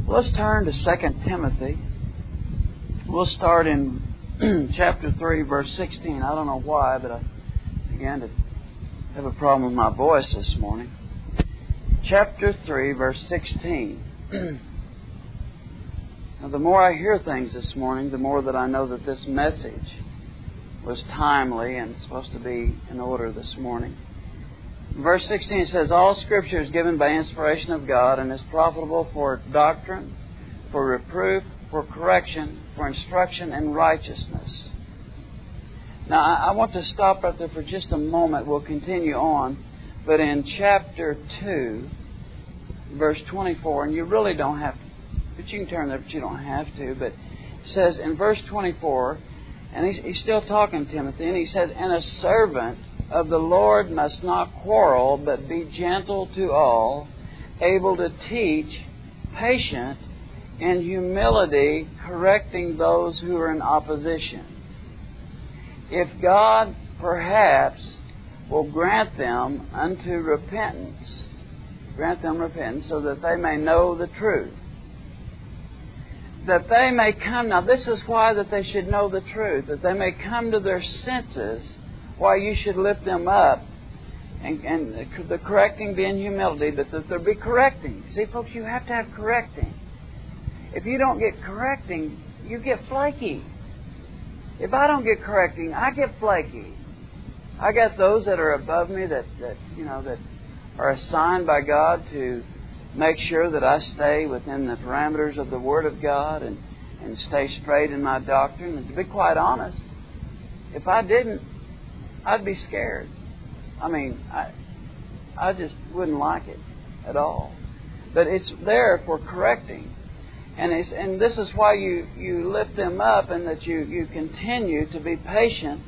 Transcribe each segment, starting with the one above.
Let's turn to 2 Timothy. We'll start in chapter 3, verse 16. I don't know why, but I began to have a problem with my voice this morning. Chapter 3, verse 16. Now, the more I hear things this morning, the more that I know that this message was timely and supposed to be in order this morning. Verse 16 says, "All Scripture is given by inspiration of God and is profitable for doctrine, for reproof, for correction, for instruction in righteousness." Now, I want to stop right there for just a moment. We'll continue on. But in chapter 2, verse 24, and you really don't have to, but you can turn there, but you don't have to. But it says in verse 24, and he's still talking to Timothy, and he says, "And a servant of the Lord must not quarrel, but be gentle to all, able to teach, patient, in humility, correcting those who are in opposition. If God perhaps will grant them unto repentance, so that they may know the truth." That they may come, now this is why that they should know the truth, that they may come to their senses, why you should lift them up, and the correcting be in humility, but that there be correcting. See, folks, you have to have correcting. If you don't get correcting, you get flaky. If I don't get correcting, I get flaky. I got those that are above me that are assigned by God to make sure that I stay within the parameters of the Word of God and stay straight in my doctrine. And to be quite honest, if I didn't, I'd be scared. I just wouldn't like it at all. But it's there for correcting. And this is why you lift them up, and that you continue to be patient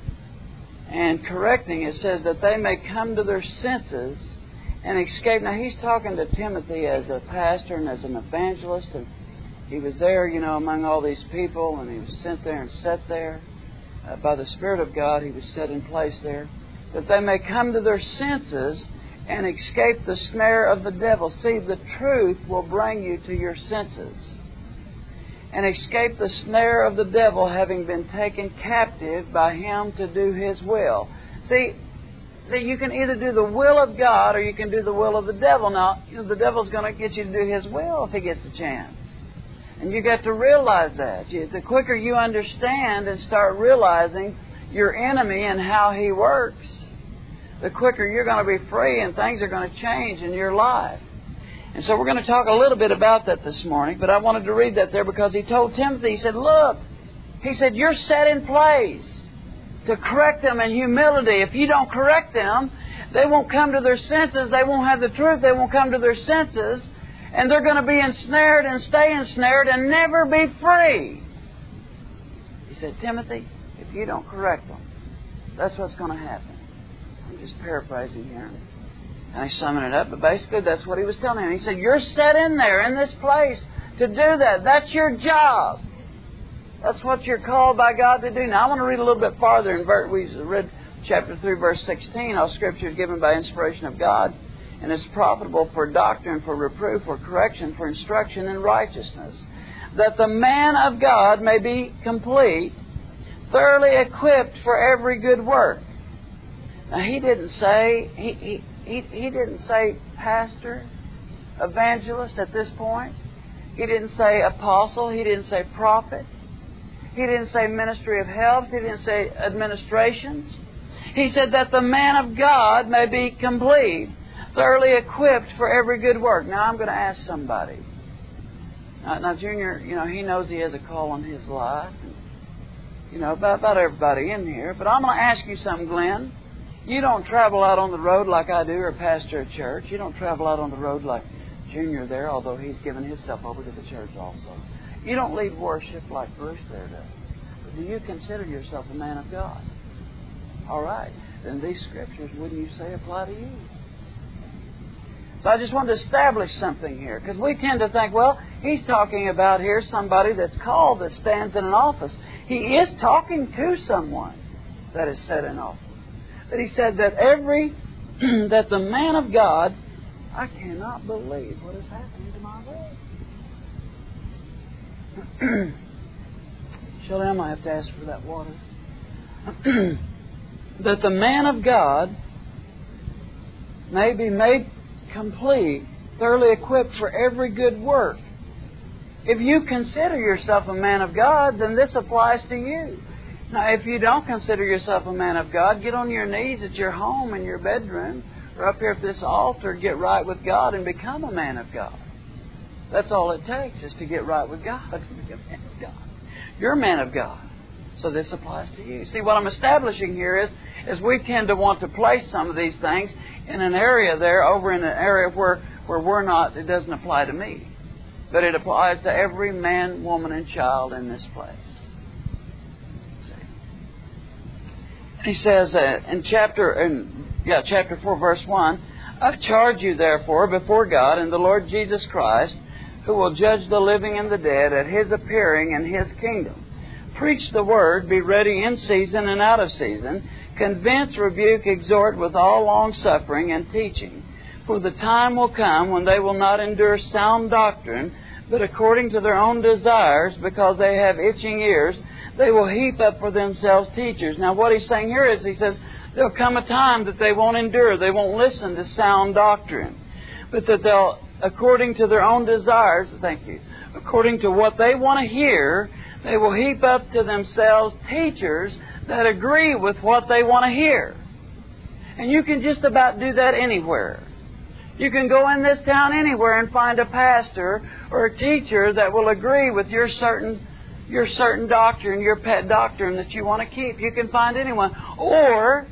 and correcting. It says that they may come to their senses and escape. Now, he's talking to Timothy as a pastor and as an evangelist, and he was there, among all these people, and he was sent there and set there. By the Spirit of God, he was set in place there, that they may come to their senses and escape the snare of the devil. See, the truth will bring you to your senses. And escape the snare of the devil, having been taken captive by him to do his will. See, you can either do the will of God or you can do the will of the devil. Now, the devil's going to get you to do his will if he gets a chance. And you got to realize that. The quicker you understand and start realizing your enemy and how he works, the quicker you're going to be free and things are going to change in your life. And so we're going to talk a little bit about that this morning, but I wanted to read that there because he told Timothy, he said, look, he said, you're set in place to correct them in humility. If you don't correct them, they won't come to their senses. They won't have the truth. They won't come to their senses. And they're going to be ensnared and stay ensnared and never be free. He said, Timothy, if you don't correct them, that's what's going to happen. I'm just paraphrasing here. And I summon it up, but basically that's what he was telling him. He said, you're set in there, in this place, to do that. That's your job. That's what you're called by God to do. Now, I want to read a little bit farther. We read chapter 3, verse 16. All Scripture is given by inspiration of God, and is profitable for doctrine, for reproof, for correction, for instruction in righteousness, that the man of God may be complete, thoroughly equipped for every good work. Now, he didn't say he didn't say pastor, evangelist at this point. He didn't say apostle. He didn't say prophet. He didn't say ministry of health. He didn't say administrations. He said that the man of God may be complete, thoroughly equipped for every good work. Now, I'm going to ask somebody. Now, Junior, he knows he has a call on his life. About everybody in here. But I'm going to ask you something, Glenn. You don't travel out on the road like I do, or pastor a church. You don't travel out on the road like Junior there, although he's given himself over to the church also. You don't lead worship like Bruce there does. But do you consider yourself a man of God? All right. Then these Scriptures, wouldn't you say, apply to you? So I just want to establish something here, because we tend to think, well, he's talking about here somebody that's called, that stands in an office. He is talking to someone that is set in office. But he said that that the man of God, I cannot believe what is happening to my leg. Shirley, I might have to ask for that water. That the man of God may be made complete, thoroughly equipped for every good work. If you consider yourself a man of God, then this applies to you. Now, if you don't consider yourself a man of God, get on your knees at your home, in your bedroom, or up here at this altar, get right with God and become a man of God. That's all it takes, is to get right with God, to be a man of God. You're a man of God. So this applies to you. See, what I'm establishing here is we tend to want to place some of these things in an area there, over in an area where we're not, it doesn't apply to me. But it applies to every man, woman, and child in this place. See? He says in chapter 4, verse 1, I charge you therefore before God and the Lord Jesus Christ, who will judge the living and the dead at His appearing in His kingdom. Preach the word, be ready in season and out of season, convince, rebuke, exhort with all long-suffering and teaching. For the time will come when they will not endure sound doctrine, but according to their own desires, because they have itching ears, they will heap up for themselves teachers. Now what he's saying here is, he says, there'll come a time that they won't endure, they won't listen to sound doctrine, but that they'll, according to their own desires, according to what they want to hear, they will heap up to themselves teachers that agree with what they want to hear. And you can just about do that anywhere. You can go in this town anywhere and find a pastor or a teacher that will agree with your certain doctrine, your pet doctrine that you want to keep. You can find anyone. Or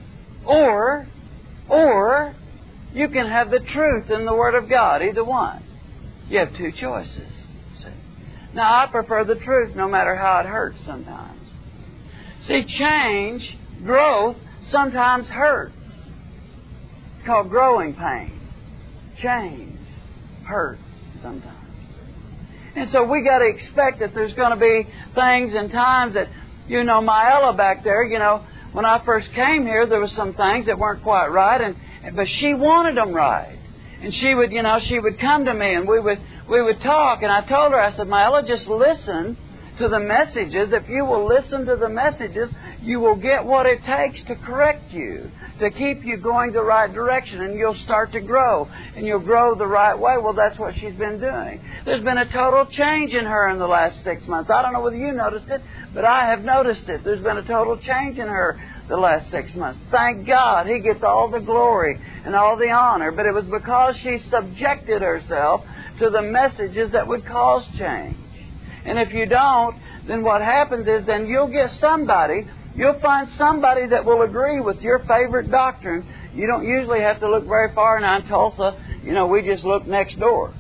you can have the truth in the Word of God, either one. You have two choices. Now, I prefer the truth no matter how it hurts sometimes. See, change, growth, sometimes hurts. It's called growing pain. Change hurts sometimes. And so we got to expect that there's going to be things and times that, my Ella back there, when I first came here, there was some things that weren't quite right, but she wanted them right. And she would come to me and we would talk, and I told her, I said, Myella, just listen to the messages. If you will listen to the messages, you will get what it takes to correct you, to keep you going the right direction, and you'll start to grow, and you'll grow the right way. Well, that's what she's been doing. There's been a total change in her in the last 6 months. I don't know whether you noticed it, but I have noticed it. There's been a total change in her the last 6 months. Thank God. He gets all the glory and all the honor, but it was because she subjected herself to the messages that would cause change. And if you don't, then what happens is then you'll find somebody that will agree with your favorite doctrine. You don't usually have to look very far. Now in Tulsa, we just look next door.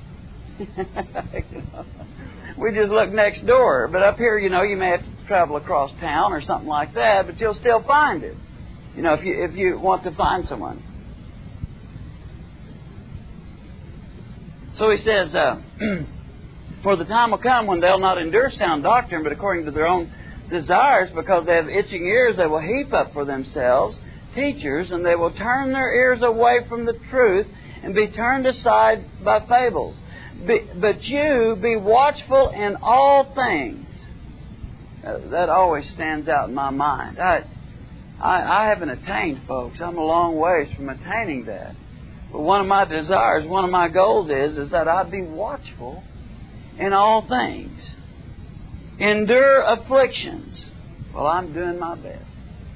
We just look next door. But up here, you may have to travel across town or something like that, but you'll still find it, if you want to find someone. So he says, for the time will come when they'll not endure sound doctrine, but according to their own desires, because they have itching ears, they will heap up for themselves teachers, and they will turn their ears away from the truth and be turned aside by fables. But you be watchful in all things. That always stands out in my mind. I haven't attained, folks. I'm a long ways from attaining that. But one of my desires, one of my goals is that I be watchful in all things. Endure afflictions. Well, I'm doing my best.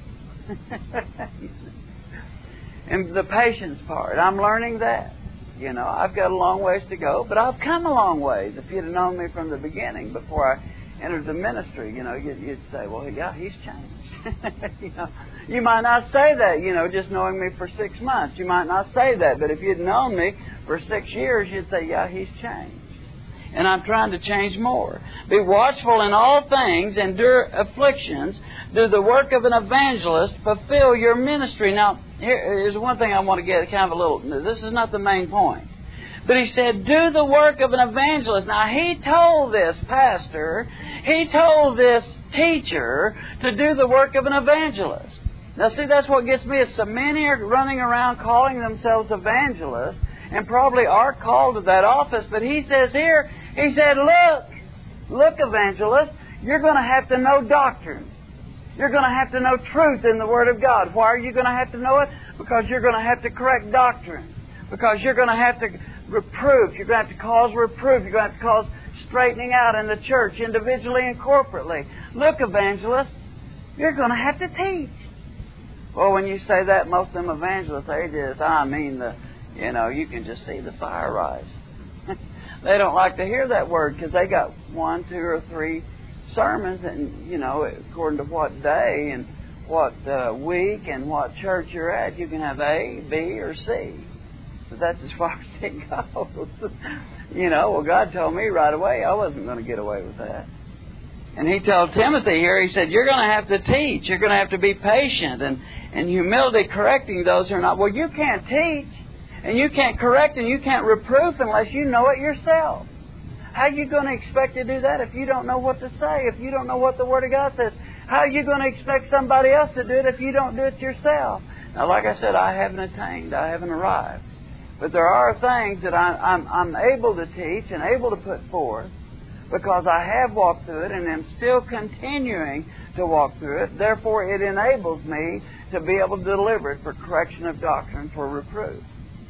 And the patience part, I'm learning that. I've got a long ways to go, but I've come a long ways. If you'd have known me from the beginning, before I entered the ministry, you'd say, well, yeah, he's changed. You might not say that, just knowing me for 6 months. You might not say that, but if you'd known me for 6 years, you'd say, yeah, he's changed. And I'm trying to change more. Be watchful in all things, endure afflictions, do the work of an evangelist, fulfill your ministry. Now, here's one thing I want to get kind of a little, this is not the main point. But he said, do the work of an evangelist. Now, he told this pastor, he told this teacher to do the work of an evangelist. Now, see, that's what gets me, is so many are running around calling themselves evangelists and probably are called to that office. But he says here, he said, look, Look, evangelist, you're going to have to know doctrine. You're going to have to know truth in the Word of God. Why are you going to have to know it? Because you're going to have to correct doctrine. Because you're going to have to reproof. You're going to have to cause reproof. You're going to have to cause straightening out in the church, individually and corporately. Look, evangelist, you're going to have to teach. Well, when you say that, most of them evangelists, they just, you can just see the fire rise. They don't like to hear that word because they got 1, 2, or 3 sermons, and, according to what day and what week and what church you're at, you can have A, B, or C. But that's as far as it goes. God told me right away I wasn't going to get away with that. And He told Timothy here, He said, you're going to have to teach. You're going to have to be patient and humility correcting those who are not. Well, you can't teach, and you can't correct, and you can't reproof unless you know it yourself. How are you going to expect to do that if you don't know what to say, if you don't know what the Word of God says? How are you going to expect somebody else to do it if you don't do it yourself? Now, like I said, I haven't attained. I haven't arrived. But there are things that I'm able to teach and able to put forth because I have walked through it and am still continuing to walk through it. Therefore, it enables me to be able to deliver it for correction of doctrine, for reproof.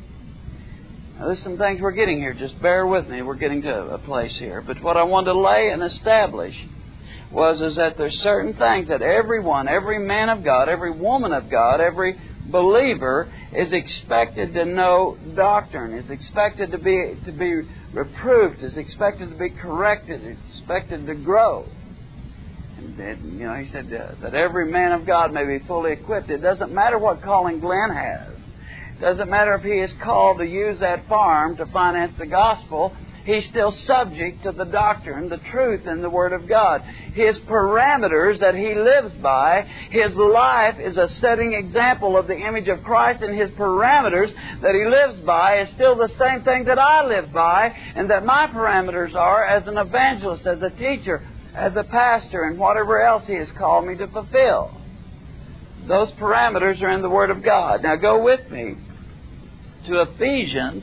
Now, there's some things we're getting here. Just bear with me. We're getting to a place here. But what I wanted to lay and establish is that there's certain things that everyone, every man of God, every woman of God, every believer is expected to know doctrine, is expected to be reproved, is expected to be corrected, is expected to grow. And he said that every man of God may be fully equipped. It doesn't matter what calling Glenn has. It doesn't matter if he is called to use that farm to finance the gospel. He's still subject to the doctrine, the truth in the Word of God. His parameters that he lives by, his life is a setting example of the image of Christ, and his parameters that he lives by is still the same thing that I live by, and that my parameters are as an evangelist, as a teacher, as a pastor, and whatever else He has called me to fulfill. Those parameters are in the Word of God. Now go with me to Ephesians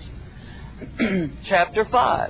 chapter 5.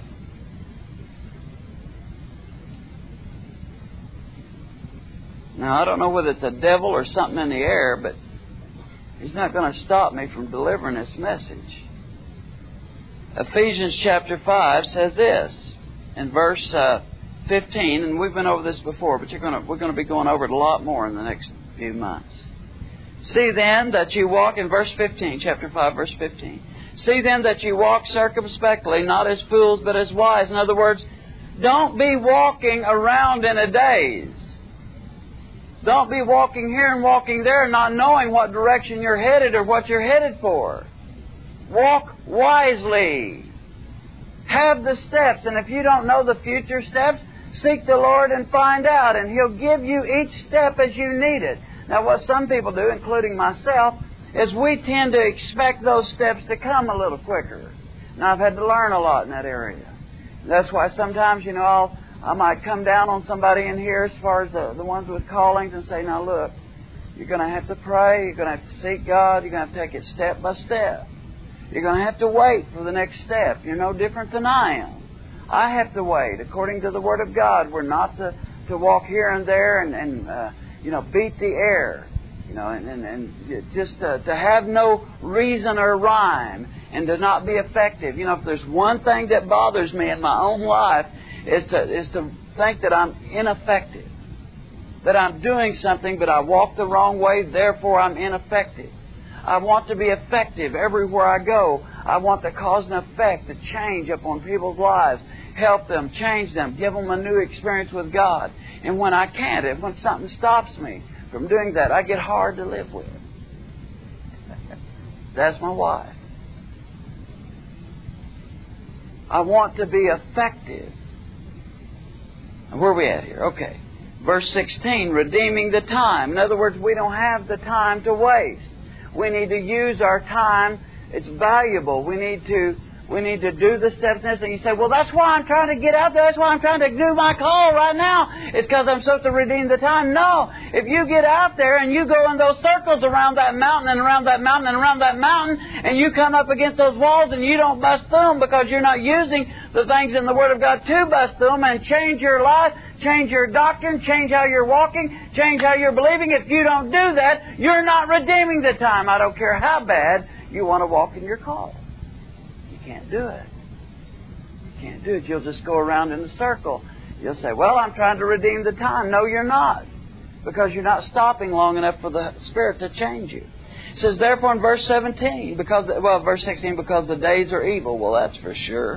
Now, I don't know whether it's a devil or something in the air, but he's not going to stop me from delivering this message. Ephesians chapter 5 says this in verse 15, and we've been over this before, but we're going to be going over it a lot more in the next few months. See then that you walk, in verse 15, chapter 5, verse 15. See then that you walk circumspectly, not as fools, but as wise. In other words, don't be walking around in a daze. Don't be walking here and walking there, not knowing what direction you're headed or what you're headed for. Walk wisely. Have the steps, and if you don't know the future steps, seek the Lord and find out, and He'll give you each step as you need it. Now, what some people do, including myself, is we tend to expect those steps to come a little quicker. Now, I've had to learn a lot in that area. That's why sometimes, I might come down on somebody in here as far as the ones with callings and say, now look, you're going to have to pray, you're going to have to seek God, you're going to have to take it step by step. You're going to have to wait for the next step. You're no different than I am. I have to wait. According to the Word of God, we're not to walk here and there and beat the air. And just to have no reason or rhyme and to not be effective. If there's one thing that bothers me in my own life is to think that I'm ineffective. That I'm doing something, but I walk the wrong way, therefore I'm ineffective. I want to be effective everywhere I go. I want to cause an effect, a change upon people's lives. Help them, change them, give them a new experience with God. And when I can't, when something stops me from doing that, I get hard to live with. That's my wife. I want to be effective. And where are we at here? Okay. Verse 16, redeeming the time. In other words, we don't have the time to waste. We need to use our time. It's valuable. We need to We need to do the steps necessary. You say, well, that's why I'm trying to get out there. That's why I'm trying to do my call right now. It's because I'm supposed to redeem the time. No. If you get out there and you go in those circles around that mountain and around that mountain and around that mountain, and you come up against those walls and you don't bust through them because you're not using the things in the Word of God to bust through them and change your life, change your doctrine, change how you're walking, change how you're believing. If you don't do that, you're not redeeming the time. I don't care how bad you want to walk in your call. You can't do it. You can't do it. You'll just go around in a circle. You'll say, well, I'm trying to redeem the time. No, you're not. Because you're not stopping long enough for the Spirit to change you. It says, therefore, in verse 17, verse 16, because the days are evil. Well, that's for sure.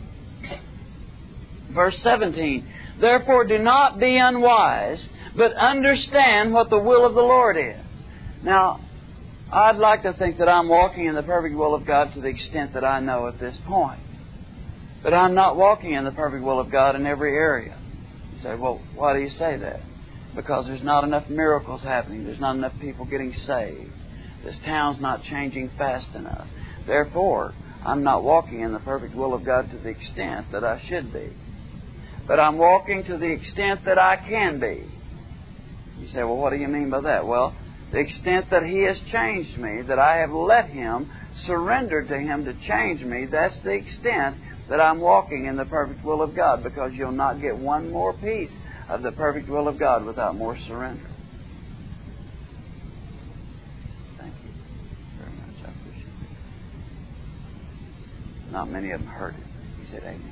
Verse 17, therefore do not be unwise, but understand what the will of the Lord is. Now, I'd like to think that I'm walking in the perfect will of God to the extent that I know at this point. But I'm not walking in the perfect will of God in every area. You say, well, why do you say that? Because there's not enough miracles happening. There's not enough people getting saved. This town's not changing fast enough. Therefore, I'm not walking in the perfect will of God to the extent that I should be. But I'm walking to the extent that I can be. You say, well, what do you mean by that? Well, the extent that He has changed me, that I have let Him, surrendered to Him to change me, that's the extent that I'm walking in the perfect will of God, because you'll not get one more piece of the perfect will of God without more surrender. Thank you very much. I appreciate it. Not many of them heard it. He said, amen.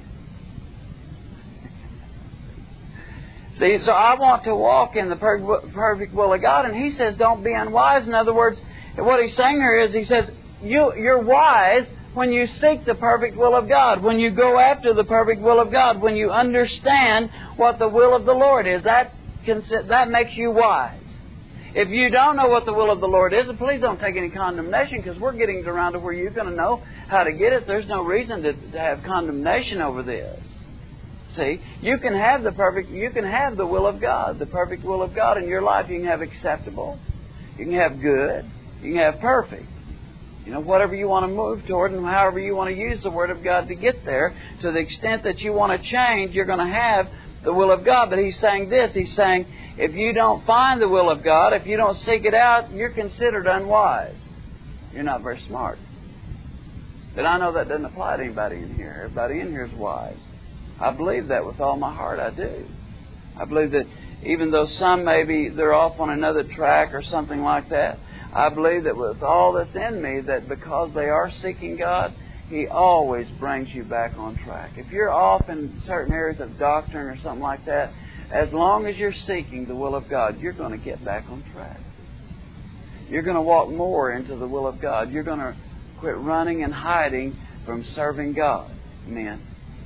See, so I want to walk in the perfect will of God, and He says don't be unwise. In other words, what He's saying here is, He says, you're wise when you seek the perfect will of God, when you go after the perfect will of God, when you understand what the will of the Lord is. That makes you wise. If you don't know what the will of the Lord is, please don't take any condemnation, because we're getting around to where you're going to know how to get it. There's no reason to have condemnation over this. See, you can have the will of God, the perfect will of God in your life. You can have acceptable, you can have good, you can have perfect. You know, whatever you want to move toward and however you want to use the Word of God to get there, to the extent that you want to change, you're going to have the will of God. But He's saying this, He's saying, if you don't find the will of God, if you don't seek it out, you're considered unwise. You're not very smart. But I know that doesn't apply to anybody in here. Everybody in here is wise. I believe that with all my heart, I do. I believe that even though some maybe they're off on another track or something like that, I believe that with all that's in me, that because they are seeking God, He always brings you back on track. If you're off in certain areas of doctrine or something like that, as long as you're seeking the will of God, you're going to get back on track. You're going to walk more into the will of God. You're going to quit running and hiding from serving God. Amen.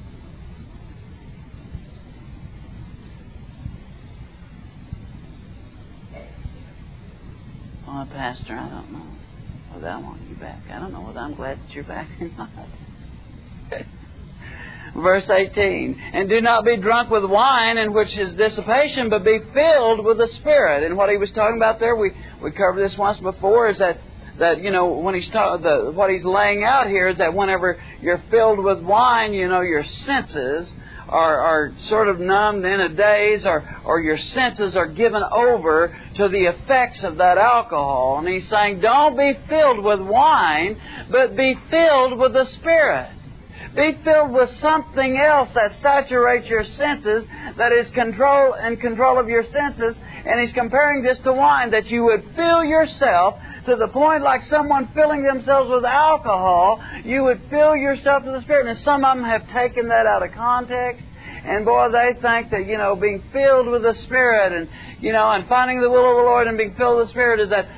Oh, Pastor, I don't know whether I want you back. I don't know whether I'm glad that you're back or not. Verse 18, and do not be drunk with wine, in which is dissipation, but be filled with the Spirit. And what he was talking about there, we covered this once before, is that you know, when what he's laying out here is that whenever you're filled with wine, you know, your senses are sort of numbed in a daze, or your senses are given over to the effects of that alcohol. And he's saying, don't be filled with wine, but be filled with the Spirit. Be filled with something else that saturates your senses, that is in control of your senses. And he's comparing this to wine, that you would fill yourself to the point like someone filling themselves with alcohol. You would fill yourself with the Spirit. And some of them have taken that out of context. And boy, they think that, you know, being filled with the Spirit and, you know, and finding the will of the Lord and being filled with the Spirit is that,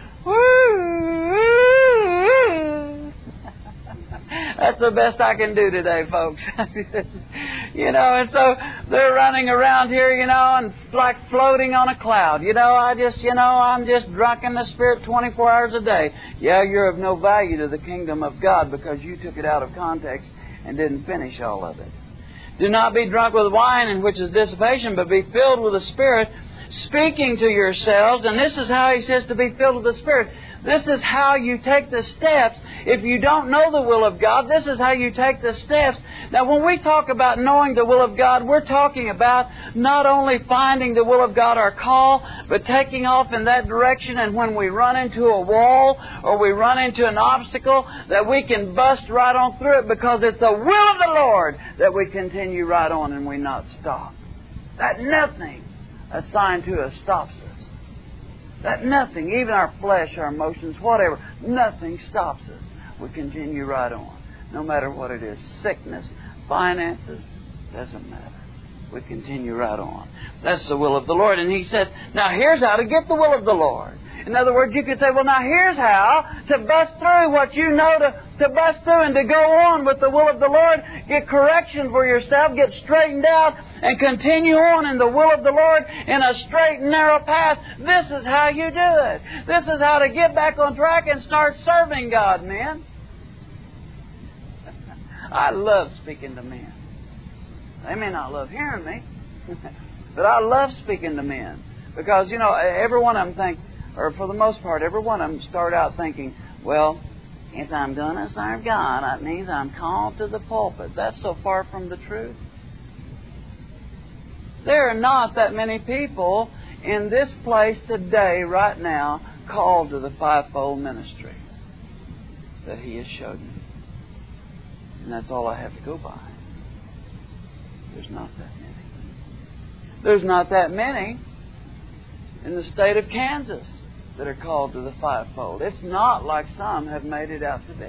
that's the best I can do today, folks. You know, and so they're running around here, you know, and like floating on a cloud. You know, I'm just drunk in the Spirit 24 hours a day. Yeah, you're of no value to the kingdom of God because you took it out of context and didn't finish all of it. Do not be drunk with wine, in which is dissipation, but be filled with the Spirit, speaking to yourselves, and this is how He says to be filled with the Spirit. This is how you take the steps. If you don't know the will of God, this is how you take the steps. Now, when we talk about knowing the will of God, we're talking about not only finding the will of God, our call, but taking off in that direction, and when we run into a wall or we run into an obstacle, that we can bust right on through it, because it's the will of the Lord that we continue right on and we not stop. That nothing assigned to us stops us. That nothing, even our flesh, our emotions, whatever, nothing stops us. We continue right on, no matter what it is. Sickness, finances, doesn't matter. We continue right on. That's the will of the Lord. And He says, now here's how to get the will of the Lord. In other words, you could say, well, now here's how to bust through what you know to bust through and to go on with the will of the Lord. Get correction for yourself, get straightened out, and continue on in the will of the Lord in a straight and narrow path. This is how you do it. This is how to get back on track and start serving God, men. I love speaking to men. They may not love hearing me, but I love speaking to men. Because, you know, every one of them think, or for the most part, every one of them start out thinking, well, if I'm going to serve God, that means I'm called to the pulpit. That's so far from the truth. There are not that many people in this place today, right now, called to the fivefold ministry that He has showed me. And that's all I have to go by. There's not that many. There's not that many in the state of Kansas that are called to the fivefold. It's not like some have made it out to be.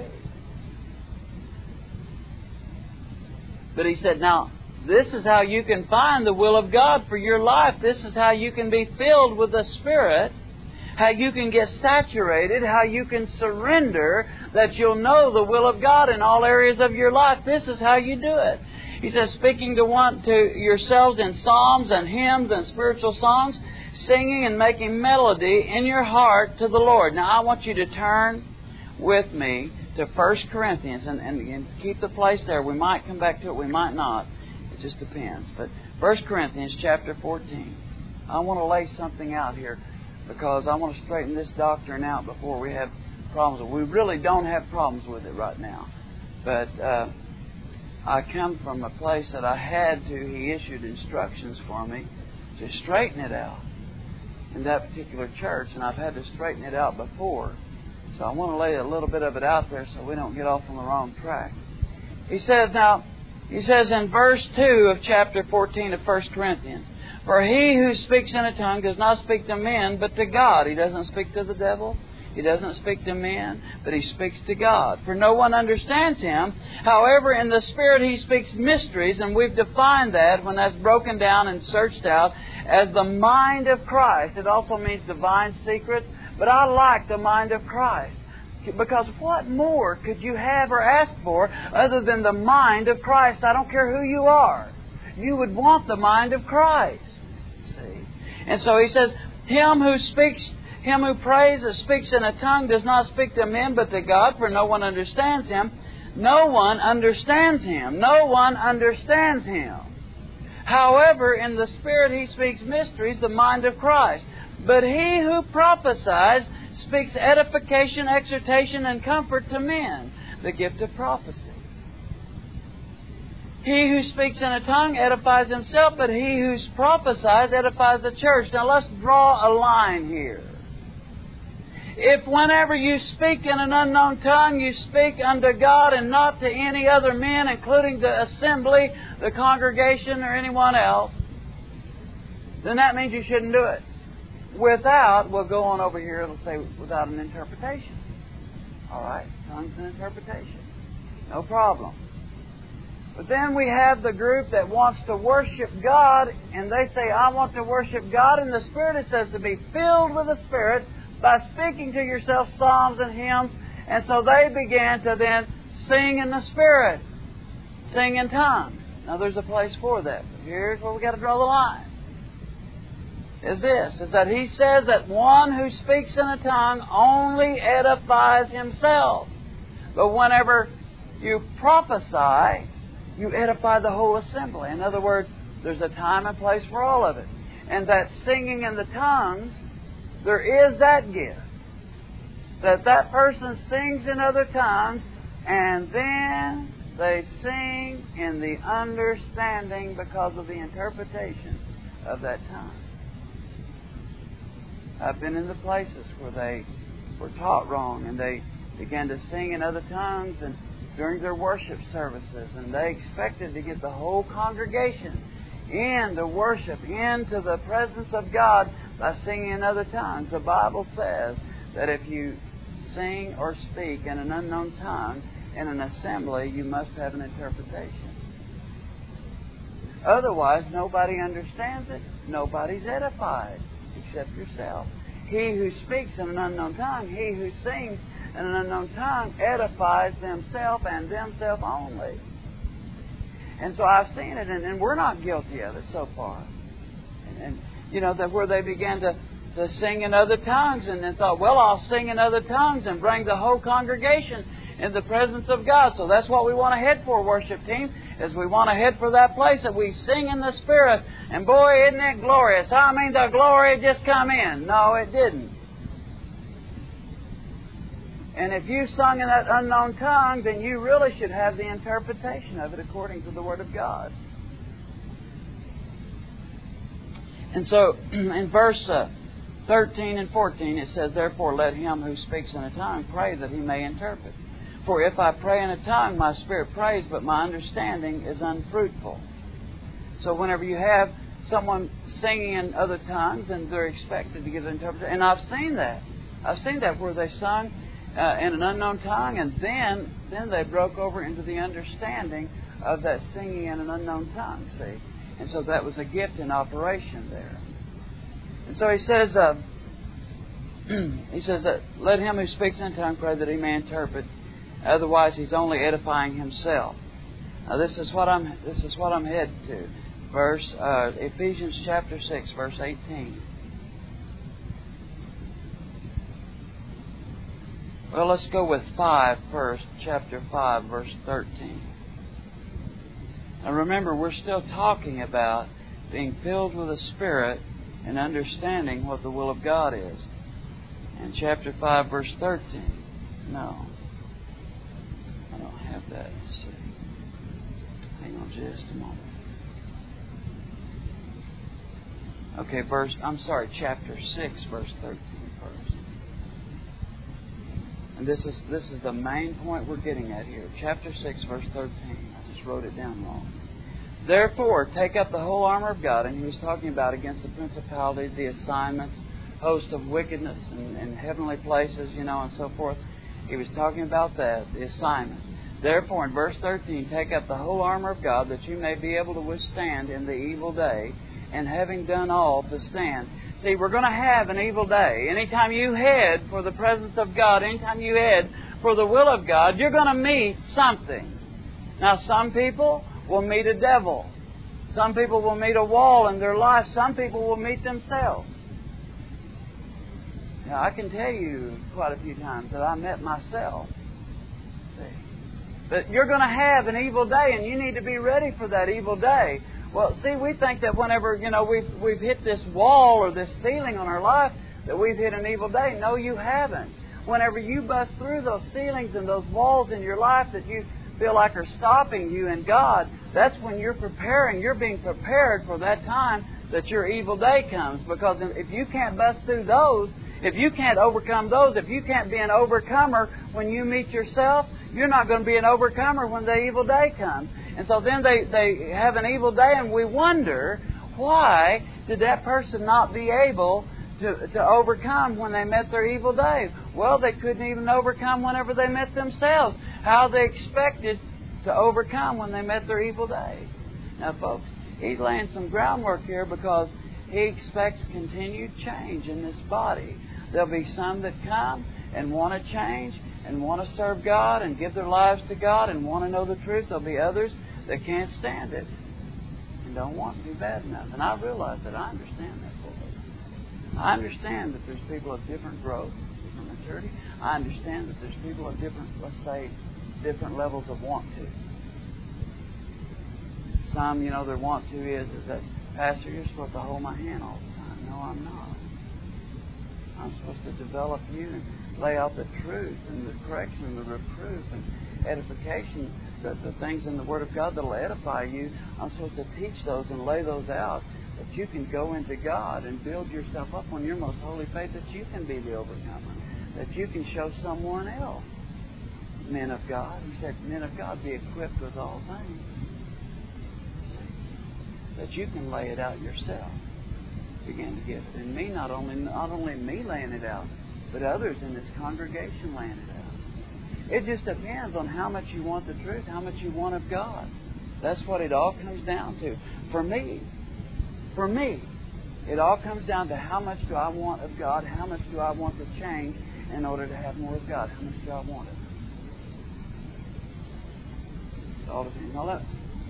But He said, now, this is how you can find the will of God for your life. This is how you can be filled with the Spirit, how you can get saturated, how you can surrender, that you'll know the will of God in all areas of your life. This is how you do it. He says, speaking to yourselves in psalms and hymns and spiritual songs, singing and making melody in your heart to the Lord. Now, I want you to turn with me to 1 Corinthians and keep the place there. We might come back to it, we might not. It just depends. But 1 Corinthians chapter 14. I want to lay something out here because I want to straighten this doctrine out before we have problems. We really don't have problems with it right now. But I come from a place that I had to. He issued instructions for me to straighten it out in that particular church, and I've had to straighten it out before. So I want to lay a little bit of it out there so we don't get off on the wrong track. He says in verse 2 of chapter 14 of 1 Corinthians, for he who speaks in a tongue does not speak to men, but to God. He doesn't speak to the devil. He doesn't speak to men, but He speaks to God. For no one understands Him. However, in the Spirit He speaks mysteries, and we've defined that when that's broken down and searched out as the mind of Christ. It also means divine secrets, but I like the mind of Christ. Because what more could you have or ask for other than the mind of Christ? I don't care who you are. You would want the mind of Christ. See? And so he says, Him who prays or speaks in a tongue does not speak to men but to God, for no one understands him. No one understands Him. No one understands Him. However, in the Spirit He speaks mysteries, the mind of Christ. But he who prophesies speaks edification, exhortation, and comfort to men, the gift of prophecy. He who speaks in a tongue edifies himself, but he who prophesies edifies the church. Now let's draw a line here. If whenever you speak in an unknown tongue, you speak unto God and not to any other men, including the assembly, the congregation, or anyone else, then that means you shouldn't do it. Without, we'll go on over here, it'll say without an interpretation. All right, tongues and interpretation. No problem. But then we have the group that wants to worship God, and they say, I want to worship God in the Spirit. It says to be filled with the Spirit by speaking to yourself psalms and hymns. And so they began to then sing in the Spirit, sing in tongues. Now there's a place for that. But here's where we got to draw the line. Is that he says that one who speaks in a tongue only edifies himself. But whenever you prophesy, you edify the whole assembly. In other words, there's a time and place for all of it. And that singing in the tongues, there is that gift. That person sings in other tongues, and then they sing in the understanding because of the interpretation of that tongue. I've been in the places where they were taught wrong, and they began to sing in other tongues and during their worship services, and they expected to get the whole congregation into worship, into the presence of God by singing in other tongues. The Bible says that if you sing or speak in an unknown tongue in an assembly, you must have an interpretation. Otherwise, nobody understands it. Nobody's edified except yourself. He who speaks in an unknown tongue, he who sings in an unknown tongue, edifies themselves and themselves only. And so I've seen it, and we're not guilty of it so far. And you know, that where they began to sing in other tongues, and then thought, well, I'll sing in other tongues and bring the whole congregation in the presence of God. So that's what we want to head for, worship team, is we want to head for that place that we sing in the Spirit. And boy, isn't it glorious? I mean, the glory just come in. No, it didn't. And if you sung in that unknown tongue, then you really should have the interpretation of it according to the Word of God. And so, in verse 13 and 14, it says, therefore let him who speaks in a tongue pray that he may interpret. For if I pray in a tongue, my spirit prays, but my understanding is unfruitful. So whenever you have someone singing in other tongues, and they're expected to give an interpretation. And I've seen that. I've seen that where they sung in an unknown tongue, and then they broke over into the understanding of that singing in an unknown tongue, see? And so that was a gift in operation there. And so he says that let him who speaks in tongue pray that he may interpret. Otherwise, he's only edifying himself. Now, this is what I'm headed to. Ephesians chapter 6, verse 18. Well, let's go with 5 first. Chapter 5, verse 13. Now, remember, we're still talking about being filled with the Spirit and understanding what the will of God is. And chapter 5, verse 13. No. I don't have that. Let's see. Hang on just a moment. Okay, chapter 6, verse 13 first. And this is the main point we're getting at here. Chapter 6, verse 13. I just wrote it down wrong. Therefore, take up the whole armor of God. And he was talking about against the principalities, the assignments, host of wickedness in heavenly places, and so forth. He was talking about that, the assignments. Therefore, in verse 13, take up the whole armor of God, that you may be able to withstand in the evil day, and having done all, to stand. See, we're going to have an evil day. Anytime you head for the presence of God, anytime you head for the will of God, you're going to meet something. Now, some people will meet a devil. Some people will meet a wall in their life. Some people will meet themselves. Now, I can tell you quite a few times that I met myself. See? But you're going to have an evil day, and you need to be ready for that evil day. Well, see, we think that whenever, we've hit this wall or this ceiling on our life, that we've hit an evil day. No, you haven't. Whenever you bust through those ceilings and those walls in your life that you feel like are stopping you in God, that's when you're being prepared for that time that your evil day comes. Because if you can't bust through those, if you can't overcome those, if you can't be an overcomer when you meet yourself, you're not going to be an overcomer when the evil day comes. And so then they have an evil day, and we wonder, why did that person not be able to overcome when they met their evil day? Well, they couldn't even overcome whenever they met themselves. How they expected to overcome when they met their evil day. Now, folks, he's laying some groundwork here because he expects continued change in this body. There'll be some that come and want to change and want to serve God and give their lives to God and want to know the truth. There'll be others that can't stand it and don't want to be bad enough. And I realize that. I understand that fully. I understand that there's people of different growth, different maturity. I understand that there's people of different, different levels of want to. Some, their want to is that Pastor, you're supposed to hold my hand all the time. No, I'm not. I'm supposed to develop you and lay out the truth and the correction and the reproof and edification, the things in the Word of God that will edify you. I'm supposed to teach those and lay those out, that you can go into God and build yourself up on your most holy faith, that you can be the overcomer, that you can show someone else. Men of God, He said, men of God, be equipped with all things. That you can lay it out yourself. Begin to give it. And me, not only me laying it out, but others in this congregation laying it out. It just depends on how much you want the truth, how much you want of God. That's what it all comes down to. For me, it all comes down to how much do I want of God, how much do I want to change in order to have more of God, how much do I want it. It's all depends. Now,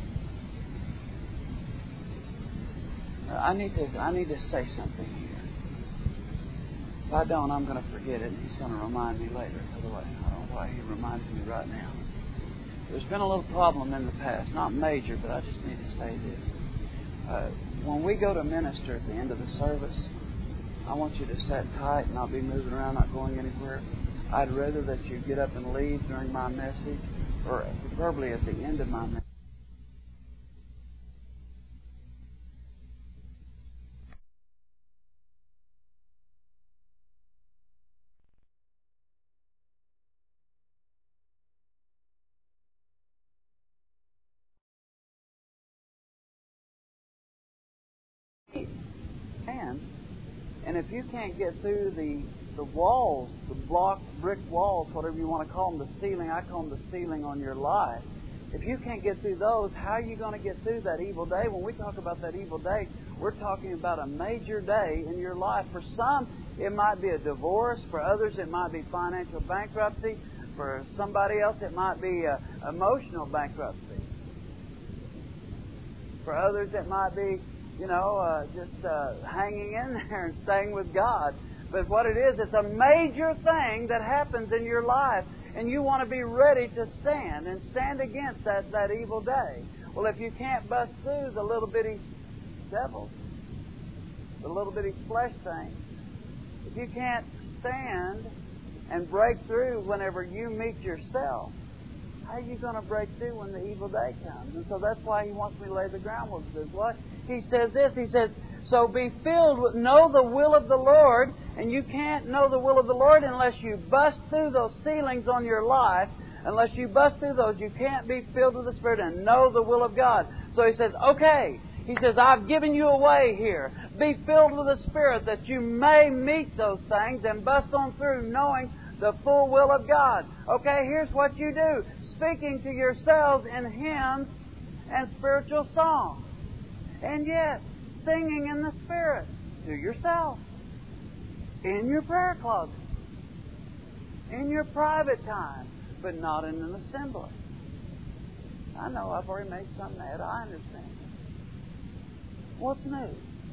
I need to say something here. If I don't, I'm going to forget it, and He's going to remind me later. Otherwise, I don't know why He reminds me right now. There's been a little problem in the past, not major, but I just need to say this. When we go to minister at the end of the service, I want you to sit tight and not be moving around, not going anywhere. I'd rather that you get up and leave during my message, or preferably at the end of my message. And if you can't get through the walls, the brick walls, whatever you want to call them, the ceiling, I call them the ceiling on your life. If you can't get through those, how are you going to get through that evil day? When we talk about that evil day, we're talking about a major day in your life. For some, it might be a divorce. For others, it might be financial bankruptcy. For somebody else, it might be emotional bankruptcy. For others, it might be just hanging in there and staying with God. But what it is, it's a major thing that happens in your life, and you want to be ready to stand and stand against that evil day. Well, if you can't bust through the little bitty devils, the little bitty flesh thing, if you can't stand and break through whenever you meet yourself, how are you going to break through when the evil day comes? And so that's why He wants me to lay the groundwork. He says, what? He says this. He says, so be filled with, know the will of the Lord. And you can't know the will of the Lord unless you bust through those ceilings on your life. Unless you bust through those, you can't be filled with the Spirit and know the will of God. So He says, okay. He says, I've given you a way here. Be filled with the Spirit that you may meet those things and bust on through knowing the full will of God. Okay, here's what you do. Speaking to yourselves in hymns and spiritual songs. And yes, singing in the Spirit to yourself. In your prayer closet. In your private time. But not in an assembly. I know I've already made some mad. I understand. What's new?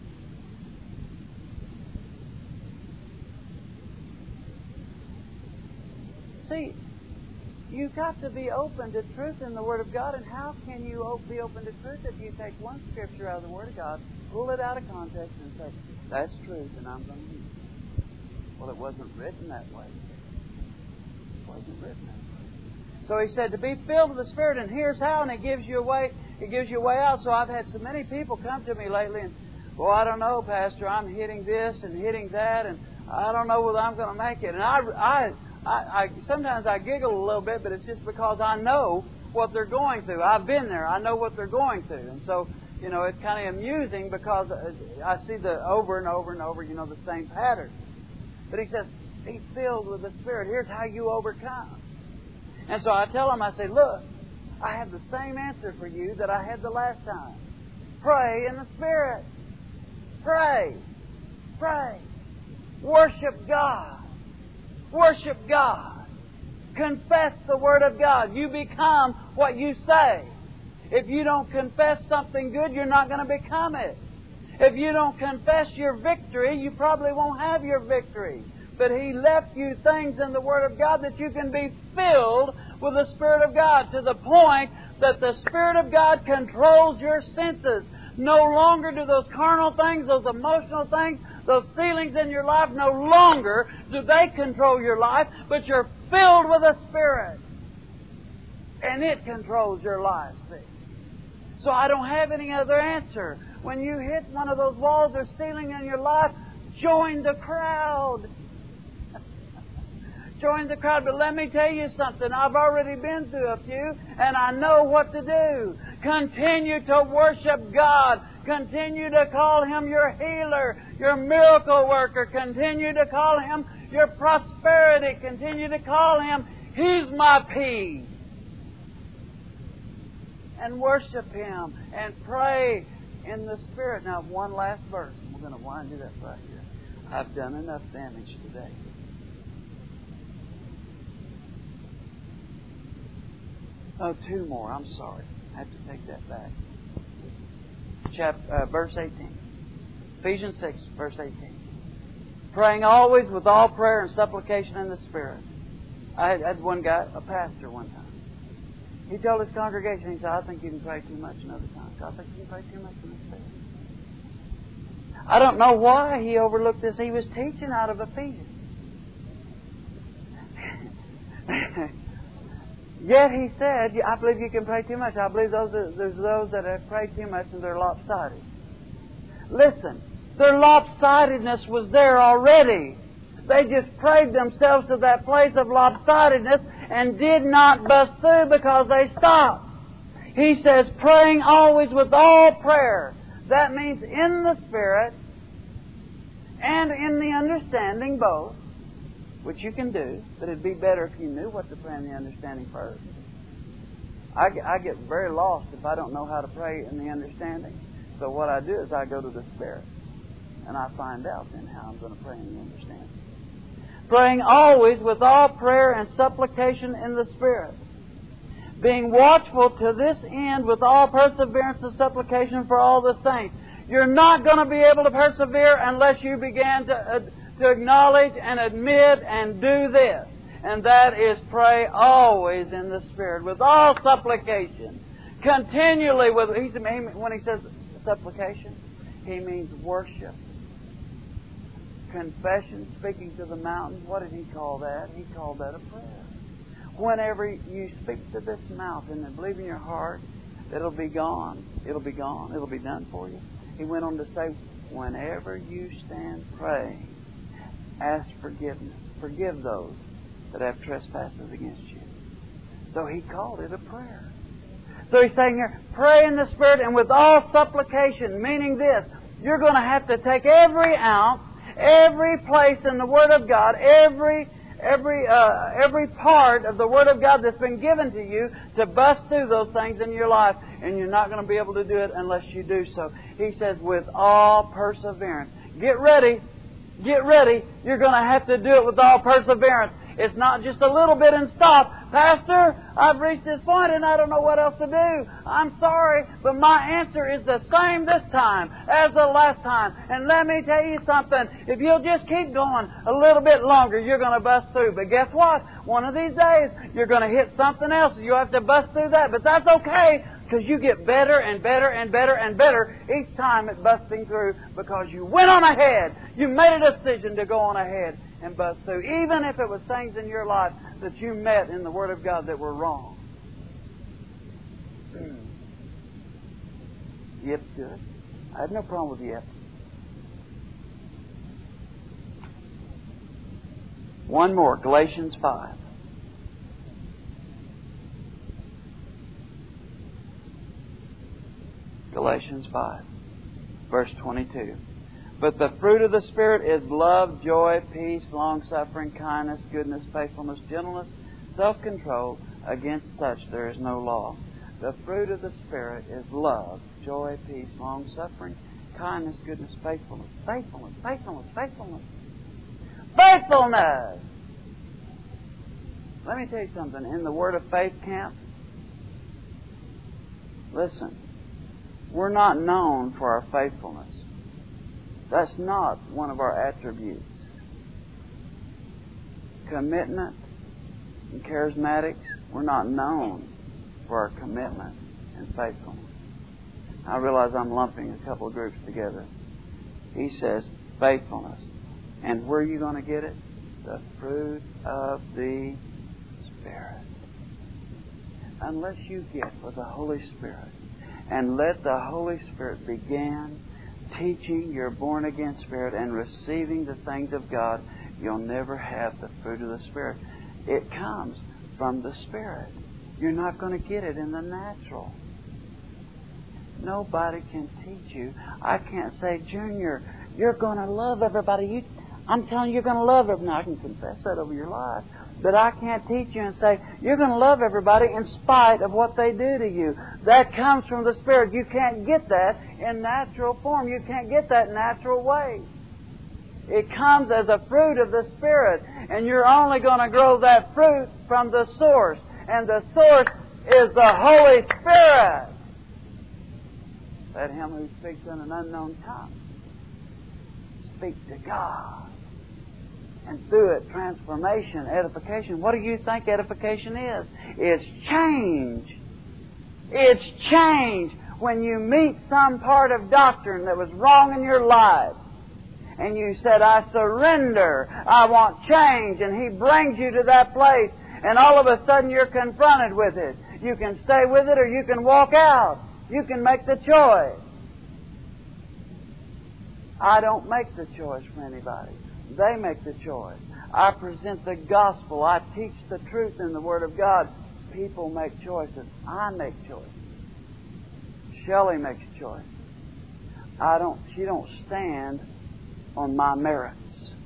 See, you've got to be open to truth in the Word of God. And how can you be open to truth if you take one Scripture out of the Word of God, pull it out of context, and say, that's truth, and I'm going to use it? Well, it wasn't written that way. It wasn't written that way. So He said to be filled with the Spirit, and here's how, and it gives you a way. It gives you a way out. So I've had so many people come to me lately, and, well, I don't know, Pastor, I'm hitting this and hitting that, and I don't know whether I'm going to make it. And I sometimes I giggle a little bit, but it's just because I know what they're going through. I've been there. I know what they're going through. And so, it's kind of amusing because I see the over and over and over, the same pattern. But He says, be filled with the Spirit. Here's how you overcome. And so I tell them, I say, look, I have the same answer for you that I had the last time. Pray in the Spirit. Pray. Pray. Worship God. Worship God. Confess the Word of God. You become what you say. If you don't confess something good, you're not going to become it. If you don't confess your victory, you probably won't have your victory. But He left you things in the Word of God that you can be filled with the Spirit of God to the point that the Spirit of God controls your senses. No longer do those carnal things, those emotional things, those feelings in your life, no longer do they control your life, but you're filled with the Spirit. And it controls your life, see. So I don't have any other answer. When you hit one of those walls or ceiling in your life, join the crowd. Join the crowd. But let me tell you something. I've already been through a few, and I know what to do. Continue to worship God. Continue to call Him your healer, your miracle worker. Continue to call Him your prosperity. Continue to call Him, He's my peace. And worship Him and pray in the Spirit. Now, one last verse. We're going to wind it up right here. I've done enough damage today. Oh, two more. I'm sorry. I have to take that back. Verse 18. Ephesians 6, verse 18. Praying always with all prayer and supplication in the Spirit. I had one guy, a pastor one time. He told his congregation, he said, I think you can pray too much another time. I think you can pray too much in the Spirit. I don't know why he overlooked this. He was teaching out of Ephesians. Yet he said, I believe you can pray too much. I believe there's those that have prayed too much and they're lopsided. Listen, their lopsidedness was there already. They just prayed themselves to that place of lopsidedness and did not bust through because they stopped. He says, praying always with all prayer. That means in the Spirit and in the understanding both, which you can do, but it'd be better if you knew what to pray in the understanding first. I get very lost if I don't know how to pray in the understanding. So what I do is I go to the Spirit, and I find out then how I'm going to pray in the understanding. Praying always with all prayer and supplication in the Spirit. Being watchful to this end with all perseverance and supplication for all the saints. You're not going to be able to persevere unless you begin to acknowledge and admit and do this. And that is pray always in the Spirit with all supplication. Continually with, when he says supplication, he means worship. Confession, speaking to the mountains. What did he call that? He called that a prayer. Whenever you speak to this mountain and believe in your heart that it'll be gone, it'll be gone, it'll be done for you. He went on to say, whenever you stand praying, ask forgiveness. Forgive those that have trespasses against you. So he called it a prayer. So he's saying here, pray in the Spirit and with all supplication, meaning this, you're going to have to take every ounce, every place in the Word of God, every part of the Word of God that's been given to you to bust through those things in your life. And you're not going to be able to do it unless you do so. He says, with all perseverance. Get ready. Get ready. You're going to have to do it with all perseverance. It's not just a little bit and stop. Pastor, I've reached this point and I don't know what else to do. I'm sorry, but my answer is the same this time as the last time. And let me tell you something. If you'll just keep going a little bit longer, you're going to bust through. But guess what? One of these days, you're going to hit something else. You'll have to bust through that. But that's okay, because you get better and better and better and better each time at busting through, because you went on ahead. You made a decision to go on ahead and bust through, even if it was things in your life that you met in the Word of God that were wrong. Yep's good. I have no problem with yep. One more, Galatians 5. Galatians 5, verse 22. But the fruit of the Spirit is love, joy, peace, long-suffering, kindness, goodness, faithfulness, gentleness, self-control. Against such there is no law. The fruit of the Spirit is love, joy, peace, long-suffering, kindness, goodness, faithfulness. Faithfulness, faithfulness, faithfulness. Faithfulness! Let me tell you something. In the Word of Faith camp, listen, we're not known for our faithfulness. That's not one of our attributes. Commitment and charismatics, we're not known for our commitment and faithfulness. I realize I'm lumping a couple of groups together. He says, faithfulness. And where are you going to get it? The fruit of the Spirit. Unless you get with the Holy Spirit and let the Holy Spirit begin teaching your born-again spirit and receiving the things of God, you'll never have the fruit of the Spirit. It comes from the Spirit. You're not going to get it in the natural. Nobody can teach you. I can't say, Junior, you're going to love everybody. I'm telling you, you're going to love everybody. Now, I can confess that over your life. But I can't teach you and say, you're going to love everybody in spite of what they do to you. That comes from the Spirit. You can't get that in natural form. You can't get that in natural ways. It comes as a fruit of the Spirit. And you're only going to grow that fruit from the source. And the source is the Holy Spirit. Let him who speaks in an unknown tongue speak to God. And through it, transformation, edification. What do you think edification is? It's change. It's change. When you meet some part of doctrine that was wrong in your life, and you said, I surrender, I want change, and He brings you to that place, and all of a sudden you're confronted with it. You can stay with it or you can walk out. You can make the choice. I don't make the choice for anybody. They make the choice. I present the gospel. I teach the truth in the Word of God. People make choices. I make choices. Shelley makes a choice. She don't stand on my merits.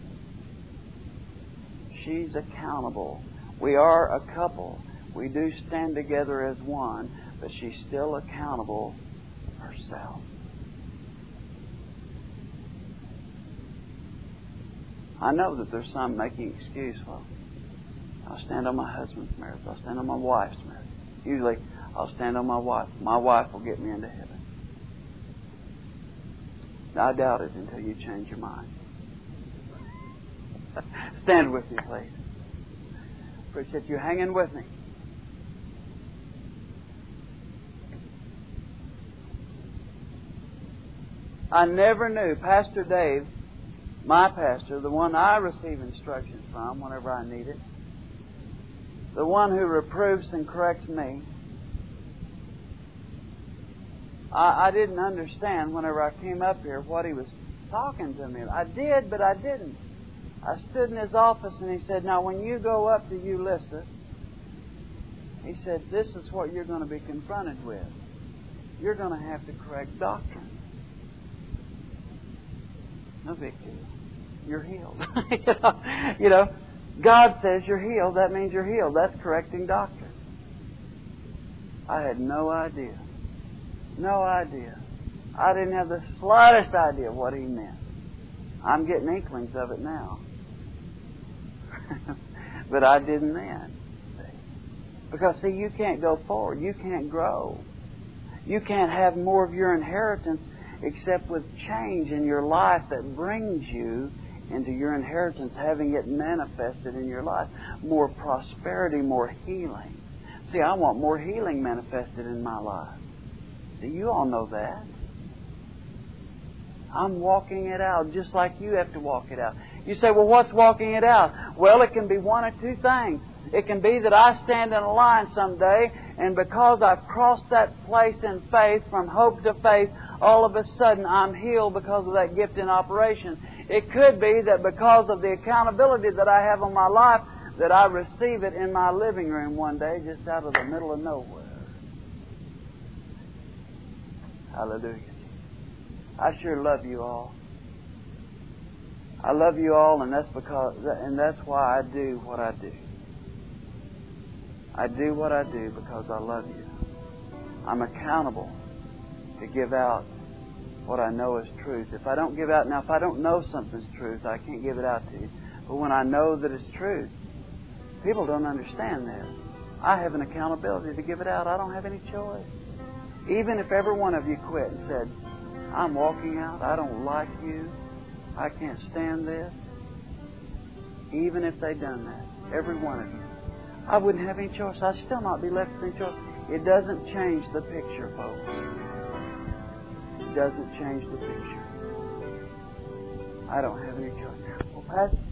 She's accountable. We are a couple. We do stand together as one, but she's still accountable herself. I know that there's some making excuse. Well, I'll stand on my husband's merits. I'll stand on my wife's merits. Usually, I'll stand on my wife. My wife will get me into heaven. I doubt it until you change your mind. Stand with me, please. Appreciate you hanging with me. I never knew Pastor Dave, my pastor, the one I receive instructions from whenever I need it, the one who reproves and corrects me. I didn't understand whenever I came up here what he was talking to me. I did, but I didn't. I stood in his office and he said, now when you go up to Ulysses, he said, this is what you're going to be confronted with. You're going to have to correct doctrine. No big deal. You're healed. you know, God says you're healed. That means you're healed. That's correcting doctrine. I had no idea. No idea. I didn't have the slightest idea what he meant. I'm getting inklings of it now. But I didn't then. Because, see, you can't go forward. You can't grow. You can't have more of your inheritance except with change in your life that brings you into your inheritance, having it manifested in your life. More prosperity, more healing. See, I want more healing manifested in my life. Do you all know that? I'm walking it out just like you have to walk it out. You say, well, what's walking it out? Well, it can be one of two things. It can be that I stand in a line someday, and because I've crossed that place in faith, from hope to faith, all of a sudden I'm healed because of that gift in operation. It could be that because of the accountability that I have on my life, that I receive it in my living room one day just out of the middle of nowhere. Hallelujah. I sure love you all. I love you all, and that's why I do what I do. I do what I do because I love you. I'm accountable to give out what I know is truth. If I don't give out, now if I don't know something's truth, I can't give it out to you. But when I know that it's truth, people don't understand this. I have an accountability to give it out. I don't have any choice. Even if every one of you quit and said, I'm walking out, I don't like you, I can't stand this. Even if they'd done that, every one of you, I wouldn't have any choice. I'd still not be left with any choice. It doesn't change the picture, folks. doesn't change the picture. I don't have any choice. Well, Pastor,